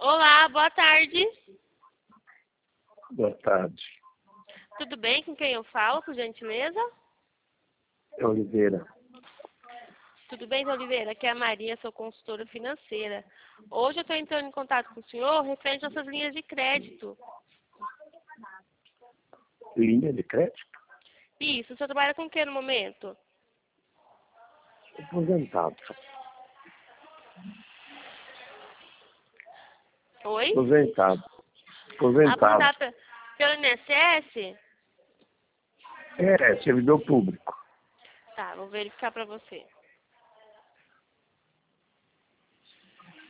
Olá, boa tarde. Boa tarde. Tudo bem? Com quem eu falo, por gentileza? É Oliveira. Tudo bem, Zé Oliveira? Aqui é a Maria, sou consultora financeira. Hoje eu estou entrando em contato com o senhor referente às suas linhas de crédito. Linha de crédito? Isso, o senhor trabalha com o que no momento? Aposentado. Oi? Aposentado. Aposentado. Aposentado pelo INSS? É, servidor público. Tá, vou verificar para você.